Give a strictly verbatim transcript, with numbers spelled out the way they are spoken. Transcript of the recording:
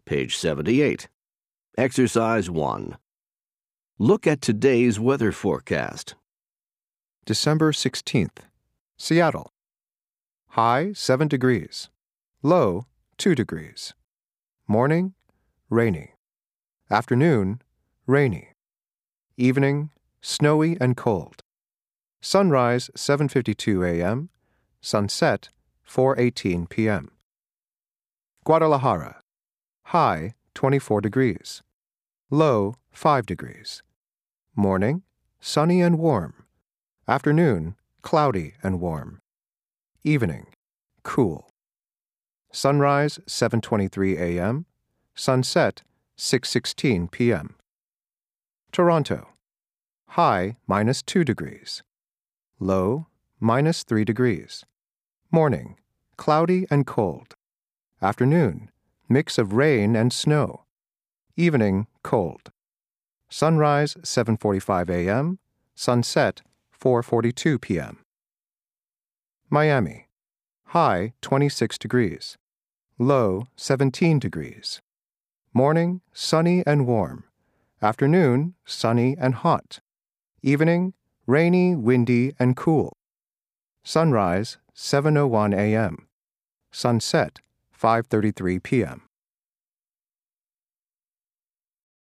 page seventy-eight. Exercise one. Look at today's weather forecast. December sixteenth, Seattle. High seven degrees. Low two degrees. Morning, rainy. Afternoon, rainy. Evening, snowy and cold. Sunrise seven fifty-two a.m. Sunset four eighteen p.m. Guadalajara. High twenty-four degrees. Low five degrees. Morning, sunny and warm. Afternoon, cloudy and warm. Evening, cool. Sunrise seven twenty-three a.m. Sunset six sixteen p.m. Toronto. High minus two degrees. Low minus three degrees. Morning, cloudy and cold. Afternoon, mix of rain and snow. Evening, cold. Sunrise seven forty-five a.m. Sunset four forty-two p.m. Miami. High twenty-six degrees. Low seventeen degrees. Morning, sunny and warm. Afternoon, sunny and hot. Evening, rainy, windy, and cool. Sunrise seven oh one a.m. Sunset five thirty-three p.m.